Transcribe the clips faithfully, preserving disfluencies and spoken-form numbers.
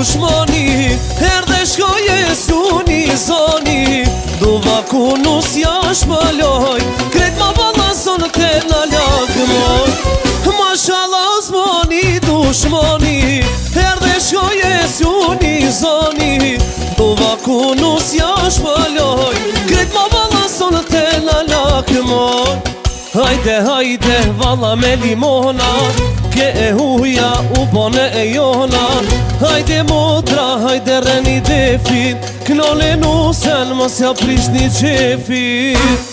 dushmani, erdhe shkoje suni zoni, duva ku nus jash më loj, kret ma valla son te në lakmoj. Mashallah zmoni dushmani, erdhe shkoje suni zoni, duva ku nus jash më loj, kret ma valla son te në lakmoj. Hajde, hajde, valla me limona, ke e huja u bone e jona. Hajde motra, hajde reni defin, knole nusen mos ja prish një qefin.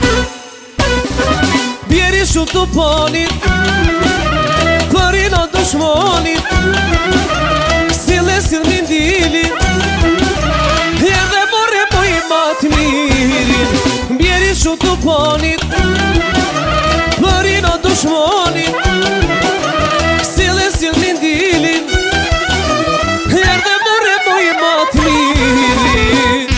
Bjeri shu të panit, përina dushmanit, sile sil mindilit, edhe borre poj mat mirin. Bjeri shu të panit, përina dushmanit, sile sil mindilit, edhe borre poj mat mirin.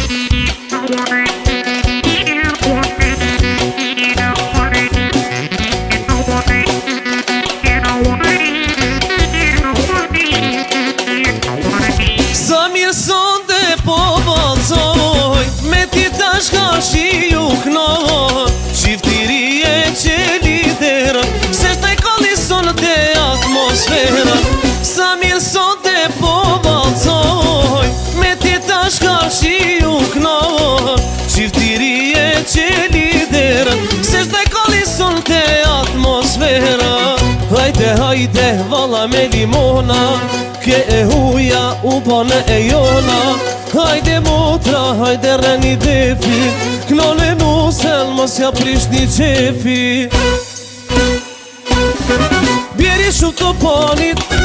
Sa mirë sonde po valzoj, me ti tash ka shi ju knoj, qiftiri e që liderën, se shtaj kalli son të atmosferën. Sa mirë sonde po valzoj, me ti tash ka shi ju knoj, qiftiri e që liderën, se shtaj kalli son të atmosferën. Hajde, hajde, valla me limona, ke e huja u bane e jona. Hajde motra, hajde reni defi, knole nusen mos ja prish një qefi. Bjeri shu të panit,